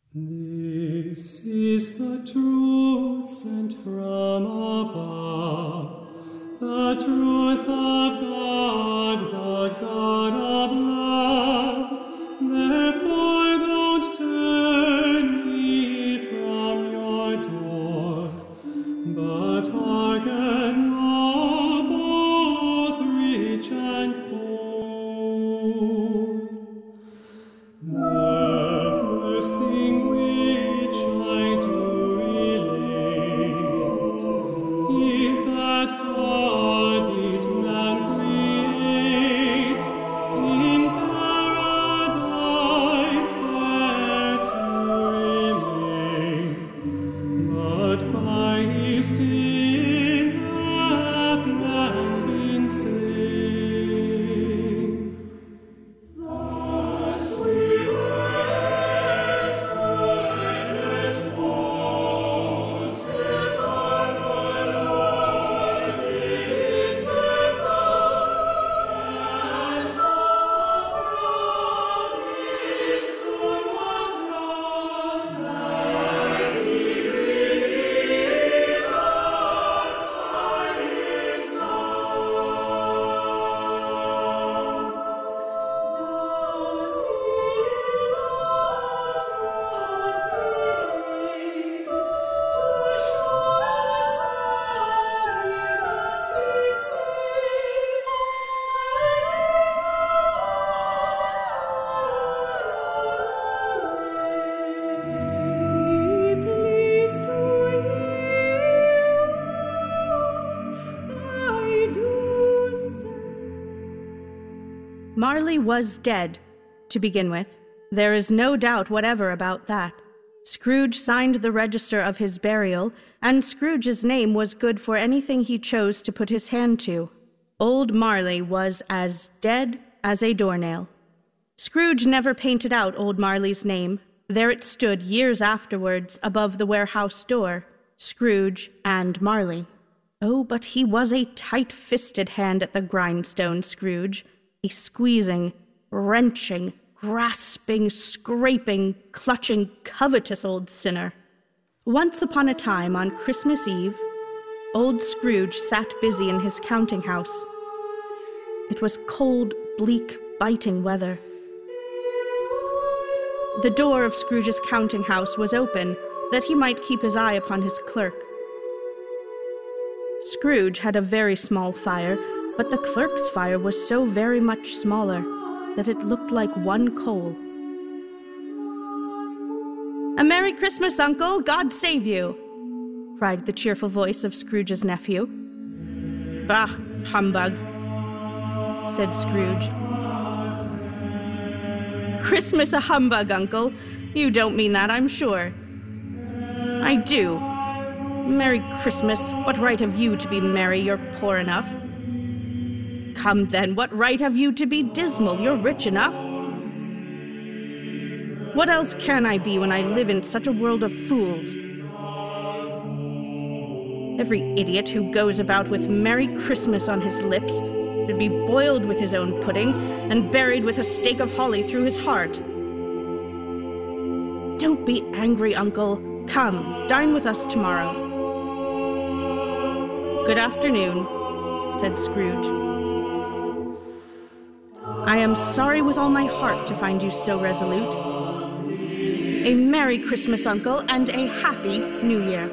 This is the truth sent from above, the truth of God, the God of love. Therefore don't turn ye from your door, but hearken now, both rich and poor. The first thing which I do relate is that God did man create in paradise there to remain, but by his sin hath man been slain. Thus we rest this most till God the Lord did interpose, and so promise soon was wrong, that he redeem us by his Son. Thus he loved us saved, to show us how we must be saved, and be pleased to hear what I do say. Marley was dead, to begin with. There is no doubt whatever about that. Scrooge signed the register of his burial, and Scrooge's name was good for anything he chose to put his hand to. Old Marley was as dead as a doornail. Scrooge never painted out Old Marley's name. There it stood years afterwards above the warehouse door, Scrooge and Marley. Oh, but he was a tight-fisted hand at the grindstone, Scrooge. A squeezing, wrenching, grasping, scraping, clutching, covetous old sinner. Once upon a time, on Christmas Eve, old Scrooge sat busy in his counting house. It was cold, bleak, biting weather. The door of Scrooge's counting house was open, that he might keep his eye upon his clerk. Scrooge had a very small fire, but the clerk's fire was so very much smaller that it looked like one coal. "A Merry Christmas, Uncle! God save you!" cried the cheerful voice of Scrooge's nephew. "Bah, humbug," said Scrooge. "Christmas a humbug, Uncle? You don't mean that, I'm sure." "I do. Merry Christmas. What right have you to be merry? You're poor enough." "Come then, what right have you to be dismal? You're rich enough." "What else can I be when I live in such a world of fools? Every idiot who goes about with Merry Christmas on his lips should be boiled with his own pudding and buried with a stake of holly through his heart." "Don't be angry, Uncle. Come, dine with us tomorrow." "Good afternoon," said Scrooge. "I am sorry with all my heart to find you so resolute. A Merry Christmas, Uncle, and a Happy New Year."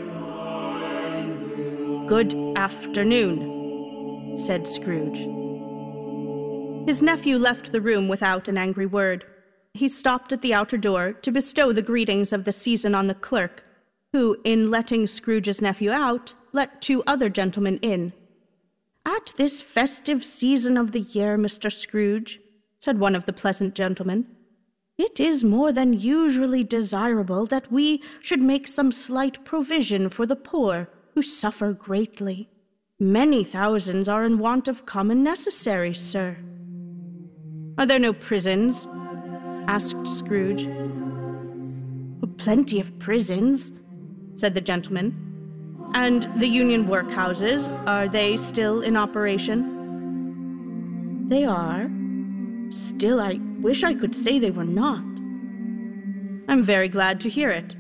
"Good afternoon," said Scrooge. His nephew left the room without an angry word. He stopped at the outer door to bestow the greetings of the season on the clerk, who, in letting Scrooge's nephew out, let two other gentlemen in. "At this festive season of the year, Mr. Scrooge," said one of the pleasant gentlemen, "it is more than usually desirable that we should make some slight provision for the poor, who suffer greatly. Many thousands are in want of common necessaries, sir." "Are there no prisons?" asked Scrooge. "Plenty of prisons," said the gentleman. "And the union workhouses, are they still in operation?" "They are. Still, I wish I could say they were not." I'm very glad to hear it.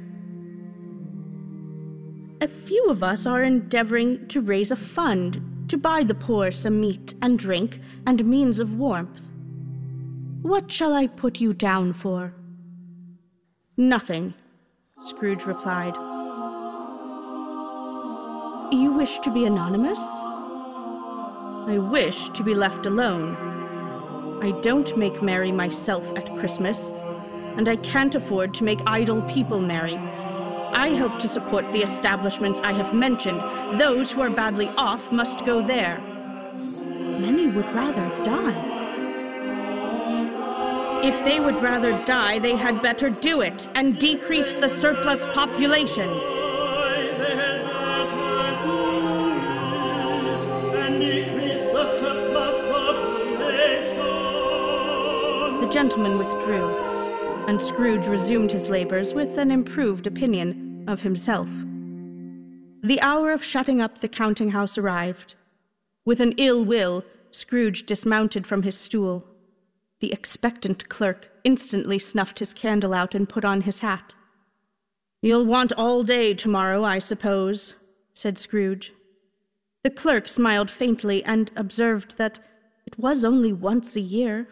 A few of us are endeavoring to raise a fund to buy the poor some meat and drink and means of warmth. What shall I put you down for?" "Nothing," Scrooge replied. "You wish to be anonymous?" "I wish to be left alone. I don't make merry myself at Christmas, and I can't afford to make idle people merry. I hope to support the establishments I have mentioned. Those who are badly off must go there." "Many would rather die." "If they would rather die, they had better do it and decrease the surplus population." The gentleman withdrew, and Scrooge resumed his labors with an improved opinion of himself. The hour of shutting up the counting-house arrived. With an ill will, Scrooge dismounted from his stool. The expectant clerk instantly snuffed his candle out and put on his hat. "You'll want all day tomorrow, I suppose," said Scrooge. The clerk smiled faintly and observed that it was only once a year.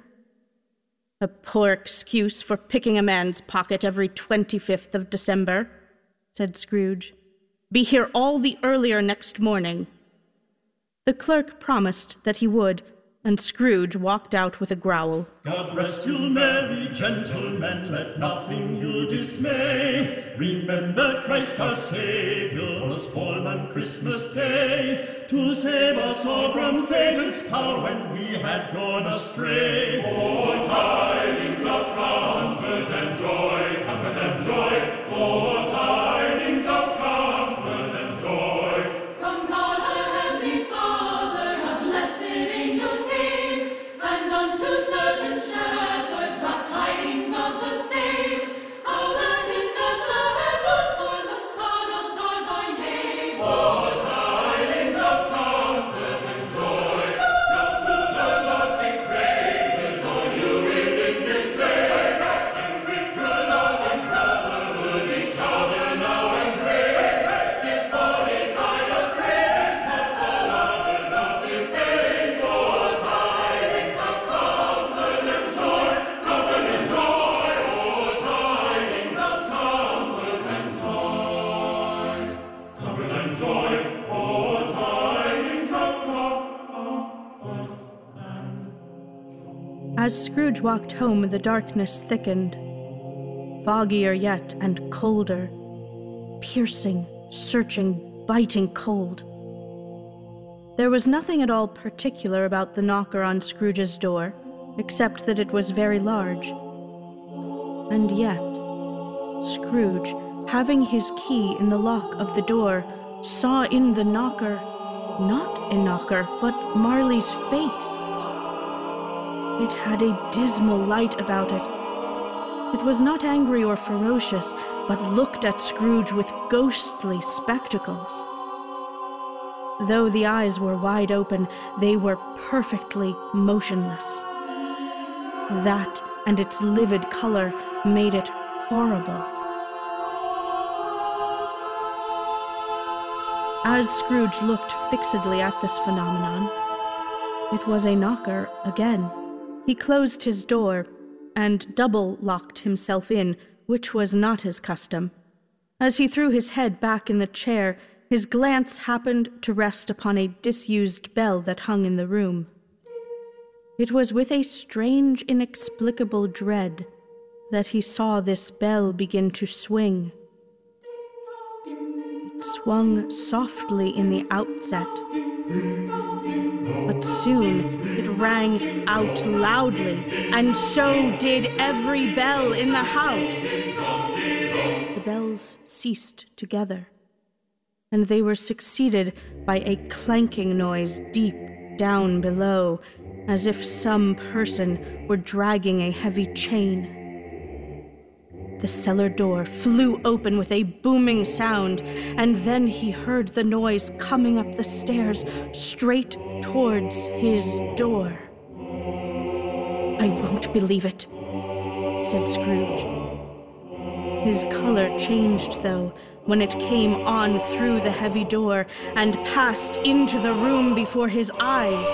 "A poor excuse for picking a man's pocket every 25th of December," said Scrooge. "Be here all the earlier next morning." The clerk promised that he would, and Scrooge walked out with a growl. God rest you, merry gentlemen, let nothing you dismay. Remember Christ our Savior was born on Christmas Day, to save us all from Satan's power when we had gone astray. Oh, tidings of comfort and joy, comfort and joy. Oh, tidings of comfort and joy. From God our heavenly Father, a blessed angel came, and unto certain shepherds brought tidings of the same, how that in Bethlehem was born the Son of God by name. Oh, tidings of comfort and joy. Now to the Lord sing praises, all you within this place, and with true love and brotherhood each other now embrace. This holy tide of Christmas all others doth deface. Oh, tidings of comfort and joy, comfort and joy. Oh, tidings of comfort and joy, comfort and joy. Oh, tidings of comfort and joy. As Scrooge walked home, the darkness thickened, foggier yet and colder, piercing, searching, biting cold. There was nothing at all particular about the knocker on Scrooge's door, except that it was very large. And yet, Scrooge, having his key in the lock of the door, saw in the knocker, not a knocker, but Marley's face. It had a dismal light about it. It was not angry or ferocious, but looked at Scrooge with ghostly spectacles. Though the eyes were wide open, they were perfectly motionless. That and its livid color made it horrible. As Scrooge looked fixedly at this phenomenon, it was a knocker again. He closed his door and double-locked himself in, which was not his custom. As he threw his head back in the chair, his glance happened to rest upon a disused bell that hung in the room. It was with a strange, inexplicable dread that he saw this bell begin to swing. It swung softly in the outset, but soon it rang out loudly, and so did every bell in the house. The bells ceased together, and they were succeeded by a clanking noise deep down below, as if some person were dragging a heavy chain. The cellar door flew open with a booming sound, and then he heard the noise coming up the stairs straight towards his door. "I won't believe it," said Scrooge. His color changed, though, when it came on through the heavy door and passed into the room before his eyes.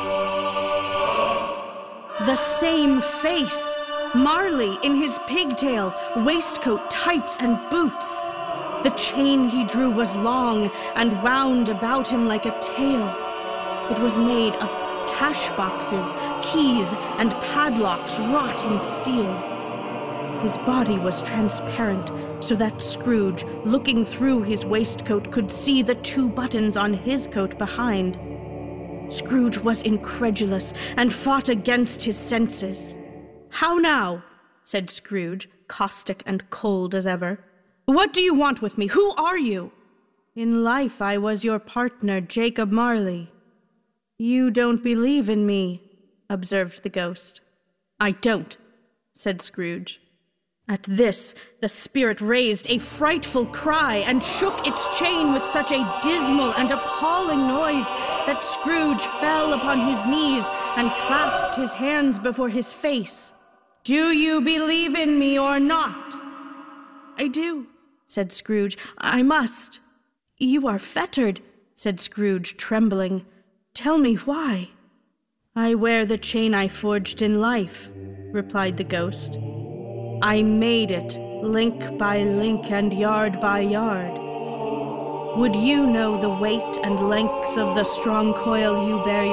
The same face! Marley in his pigtail, waistcoat, tights, and boots. The chain he drew was long and wound about him like a tail. It was made of cash boxes, keys, and padlocks wrought in steel. His body was transparent, so that Scrooge, looking through his waistcoat, could see the 2 buttons on his coat behind. Scrooge was incredulous and fought against his senses. "How now?" said Scrooge, caustic and cold as ever. "What do you want with me? Who are you?" "In life I was your partner, Jacob Marley." "You don't believe in me," observed the ghost. "I don't," said Scrooge. At this, the spirit raised a frightful cry and shook its chain with such a dismal and appalling noise that Scrooge fell upon his knees and clasped his hands before his face. "Do you believe in me or not?" "I do," said Scrooge. "I must." "You are fettered," said Scrooge, trembling. "Tell me why." "I wear the chain I forged in life," replied the ghost. "I made it, link by link and yard by yard. Would you know the weight and length of the strong coil you bear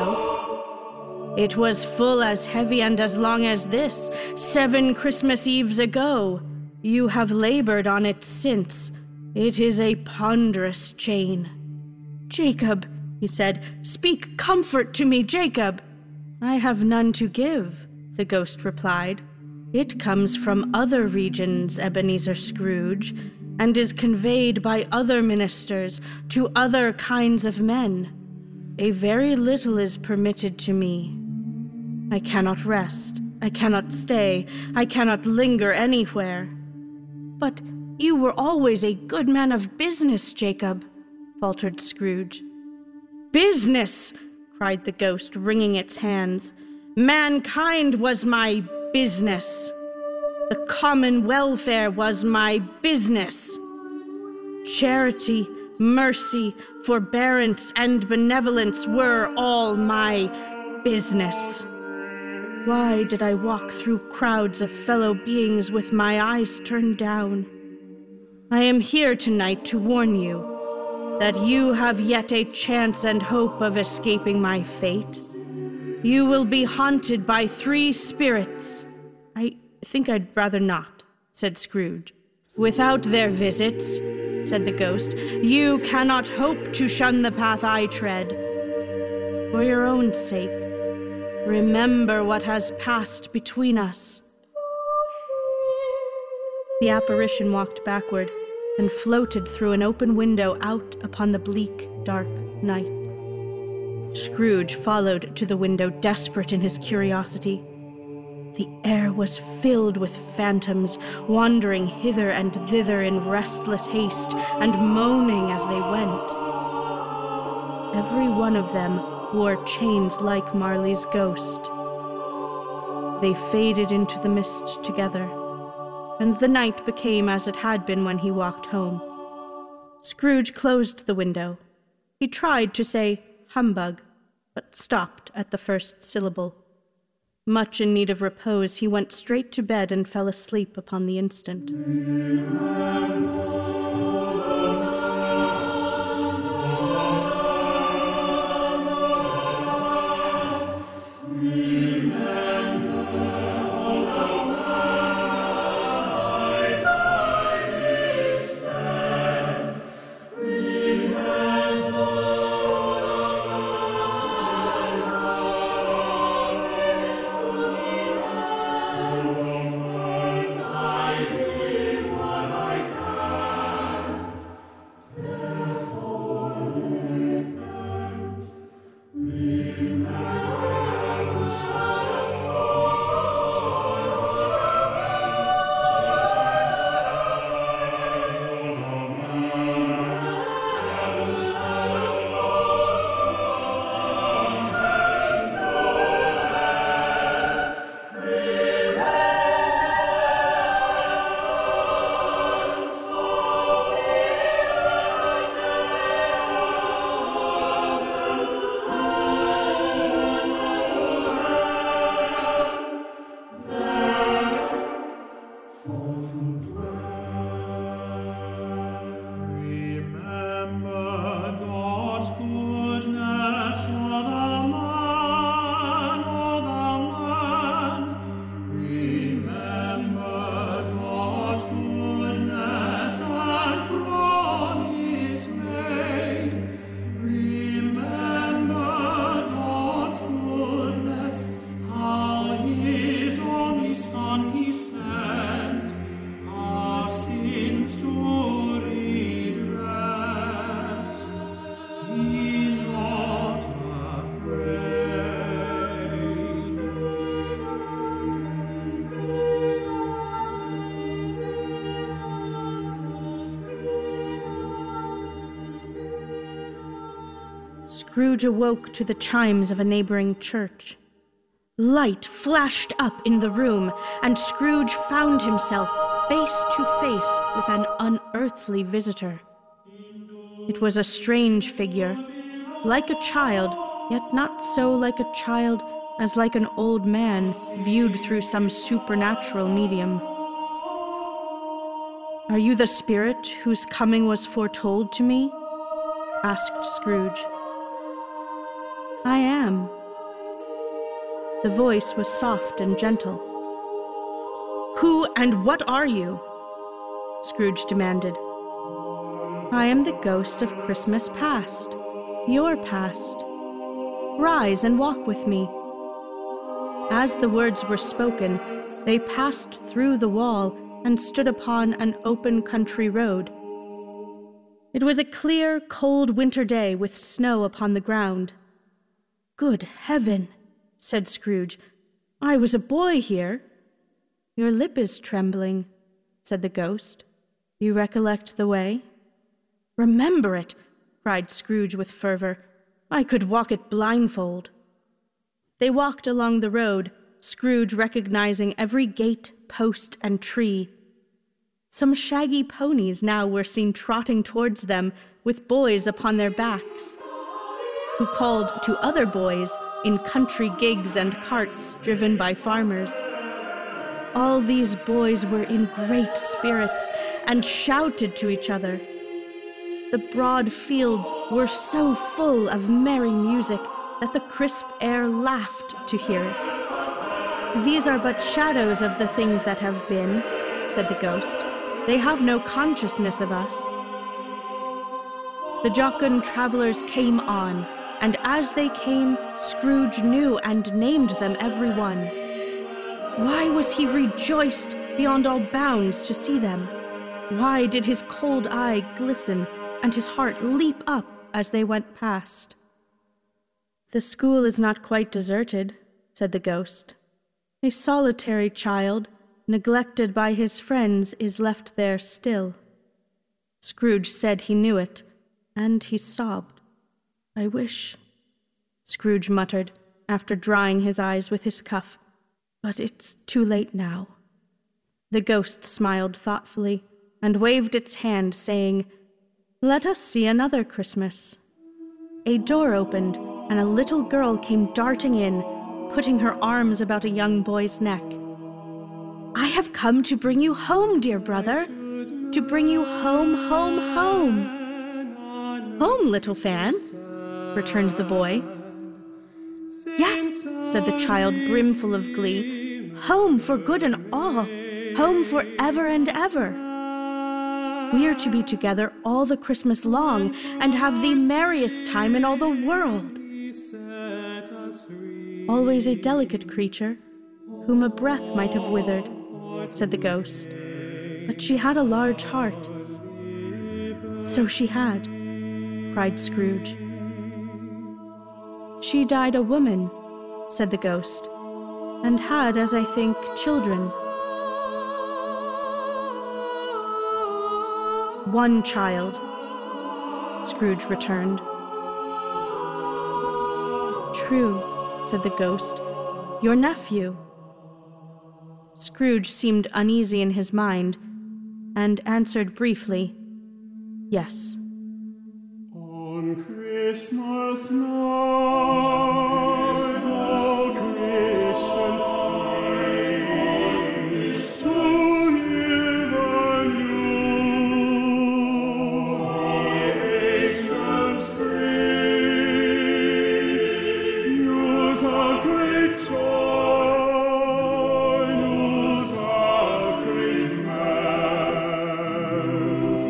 yourself? It was full as heavy and as long as this, 7 Christmas Eves ago. You have labored on it since. It is a ponderous chain." "Jacob," he said, "speak comfort to me, Jacob." "I have none to give," the ghost replied. "It comes from other regions, Ebenezer Scrooge, and is conveyed by other ministers to other kinds of men. A very little is permitted to me. I cannot rest, I cannot stay, I cannot linger anywhere." "But you were always a good man of business, Jacob," faltered Scrooge. "Business!" cried the ghost, wringing its hands. "Mankind was my business. The common welfare was my business. Charity, mercy, forbearance, and benevolence were all my business. Why did I walk through crowds of fellow beings with my eyes turned down? I am here tonight to warn you that you have yet a chance and hope of escaping my fate. You will be haunted by 3 spirits. "I think I'd rather not," said Scrooge. "Without their visits," said the ghost, "you cannot hope to shun the path I tread. For your own sake, remember what has passed between us." The apparition walked backward and floated through an open window out upon the bleak, dark night. Scrooge followed to the window, desperate in his curiosity. The air was filled with phantoms, wandering hither and thither in restless haste and moaning as they went. Every one of them wore chains like Marley's ghost. They faded into the mist together, and the night became as it had been when he walked home. Scrooge closed the window. He tried to say humbug, but stopped at the first syllable. Much in need of repose, he went straight to bed and fell asleep upon the instant. Scrooge awoke to the chimes of a neighboring church. Light flashed up in the room, and Scrooge found himself face to face with an unearthly visitor. It was a strange figure, like a child, yet not so like a child as like an old man viewed through some supernatural medium. "Are you the spirit whose coming was foretold to me?" asked Scrooge. "I am." The voice was soft and gentle. "Who and what are you?" Scrooge demanded. "I am the ghost of Christmas past, your past. Rise and walk with me." As the words were spoken, they passed through the wall and stood upon an open country road. It was a clear, cold winter day with snow upon the ground. "Good heaven," said Scrooge, "I was a boy here." "Your lip is trembling," said the ghost. "You recollect the way?" "Remember it!" cried Scrooge with fervor. "I could walk it blindfold." They walked along the road, Scrooge recognizing every gate, post, and tree. Some shaggy ponies now were seen trotting towards them with boys upon their backs, who called to other boys in country gigs and carts driven by farmers. All these boys were in great spirits and shouted to each other. The broad fields were so full of merry music that the crisp air laughed to hear it. "These are but shadows of the things that have been," said the ghost. "They have no consciousness of us." The jocund travelers came on, and as they came, Scrooge knew and named them every one. Why was he rejoiced beyond all bounds to see them? Why did his cold eye glisten and his heart leap up as they went past? "The school is not quite deserted," said the ghost. "A solitary child, neglected by his friends, is left there still." Scrooge said he knew it, and he sobbed. "I wish," Scrooge muttered, after drying his eyes with his cuff, "but it's too late now." The ghost smiled thoughtfully and waved its hand, saying, "Let us see another Christmas." A door opened, and a little girl came darting in, putting her arms about a young boy's neck. "I have come to bring you home, dear brother, to bring you home, home, home." "Home, little Fan?" returned the boy. "Yes," said the child, brimful of glee. "Home for good and all, home for ever and ever. We are to be together all the Christmas long and have the merriest time in all the world." "Always a delicate creature, whom a breath might have withered," said the ghost. "But she had a large heart." "So she had," cried Scrooge. "She died a woman," said the ghost, "and had, as I think, children." "One child," Scrooge returned. "True," said the ghost. "Your nephew." Scrooge seemed uneasy in his mind, and answered briefly, "Yes." On Christmas night, all Christians sing to hear the news the angels bring. News of great joy, news of great mirth,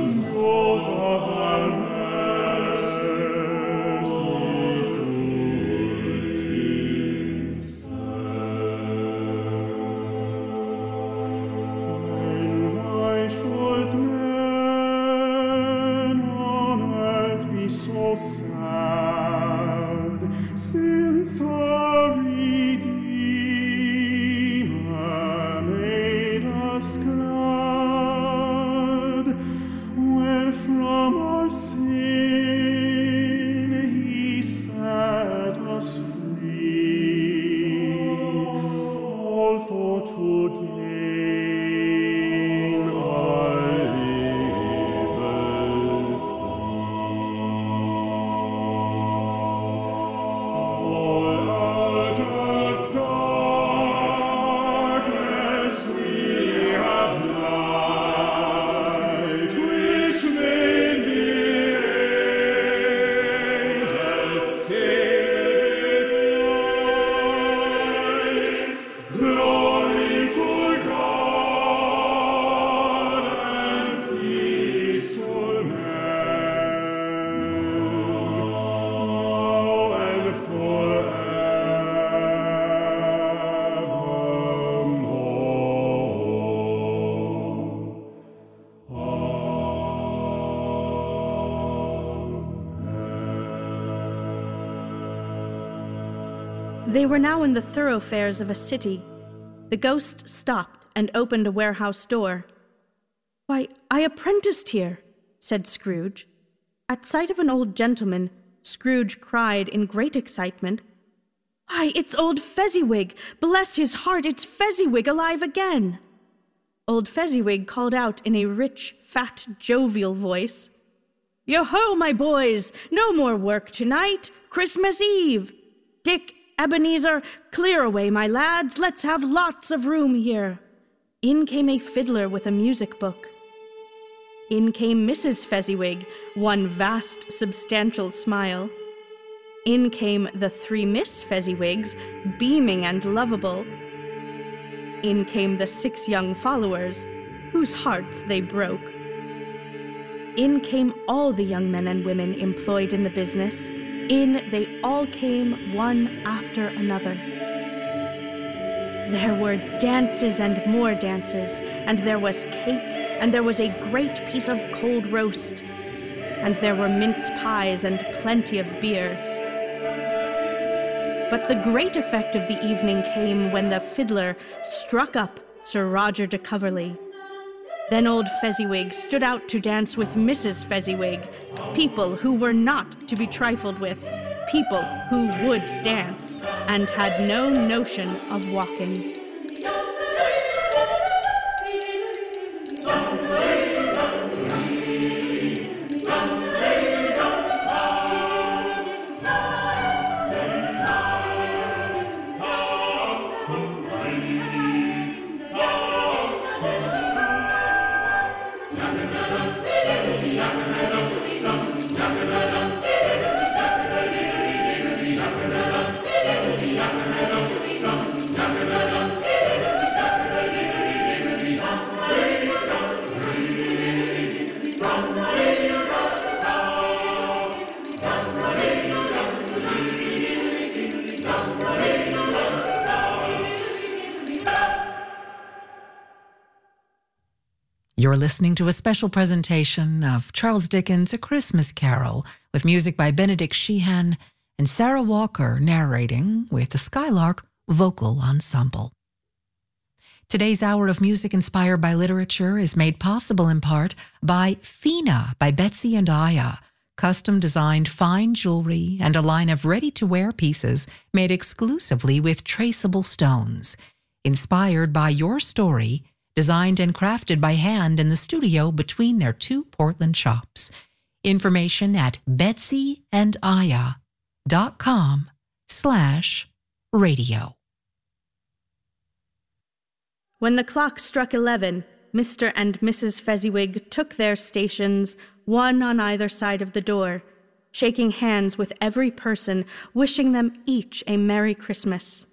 news of our mercy. They were now in the thoroughfares of a city. The ghost stopped and opened a warehouse door. "Why, I apprenticed here," said Scrooge. At sight of an old gentleman, Scrooge cried in great excitement, "Why, it's old Fezziwig! Bless his heart, it's Fezziwig alive again!" Old Fezziwig called out in a rich, fat, jovial voice, "Yo-ho, my boys! No more work tonight! Christmas Eve! Dick, Ebenezer, clear away, my lads! Let's have lots of room here!" In came a fiddler with a music book. In came Mrs. Fezziwig, one vast, substantial smile. In came the 3 Miss Fezziwigs, beaming and lovable. In came the 6 young followers, whose hearts they broke. In came all the young men and women employed in the business. In they all came, one after another. There were dances and more dances, and there was cake, and there was a great piece of cold roast, and there were mince pies and plenty of beer. But the great effect of the evening came when the fiddler struck up Sir Roger de Coverley. Then old Fezziwig stood out to dance with Mrs. Fezziwig, people who were not to be trifled with, people who would dance, and had no notion of walking. You're listening to a special presentation of Charles Dickens' A Christmas Carol with music by Benedict Sheehan and Sarah Walker narrating with the Skylark Vocal Ensemble. Today's hour of music inspired by literature is made possible in part by Fina by Betsy and Aya, custom-designed fine jewelry and a line of ready-to-wear pieces made exclusively with traceable stones. Inspired by your story, designed and crafted by hand in the studio between their 2 Portland shops. Information at betsyandaya.com/radio. When the clock struck 11, Mr. and Mrs. Fezziwig took their stations, one on either side of the door, shaking hands with every person, wishing them each a Merry Christmas.